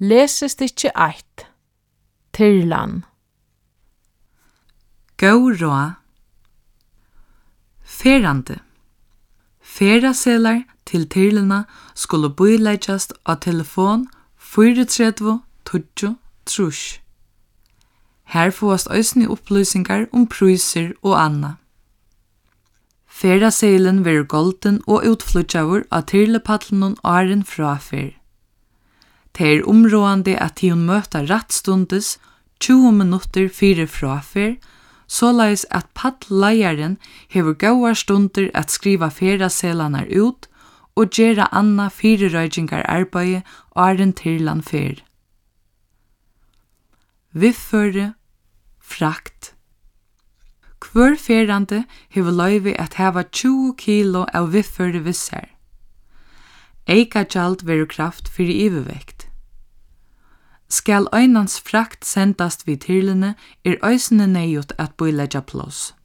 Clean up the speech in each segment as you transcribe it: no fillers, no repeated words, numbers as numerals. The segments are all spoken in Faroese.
Lesestykki 1. Tyrlan. Góð ráð. Ferandi. Ferðaseðlar til tyrluna skulu bíleggjast á telefon 34 20 30. Her fáast eisini upplýsingar prísir og anna. Ferðaseðlin verður golden og útflutjaður á tyrlepallinum árin fráfer. Det områdande at hon møter rettstundes 20 minutter fyrir fráfer, såleis at pallleieren hever gåar stunder at skriva ferðaseðlarnar ut og gjera anna fyrirrøygingar arbeid áren tyrlan fer. Viðføri, frakt. Hvør ferðandi hever loyvi at hava 20 kilo av viðføri við sær. Eikagjald verður kraft fyrir yvirvekt. Skal einans frakt sendast við tyrlune eisini neyjut at bíleggja pláss.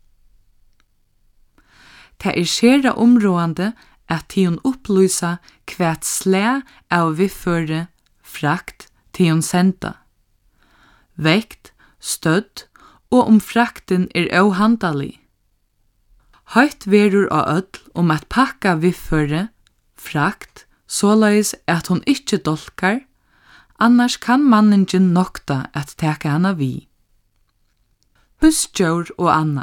Det skera områdande at hon upplýsa hvat slag av viðføri frakt hon senda. Vekt, stødd og frakten óhandalig. Høgt verður á öll at pakka viðføri frakt, såleis at hon ikkje dolkar, annars kan manningen nokta at teka hana vi. Husdjór og anna.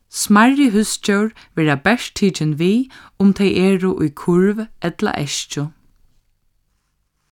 Smarri husdjór vera best tidjen vi tei eru i kurv ella estjo.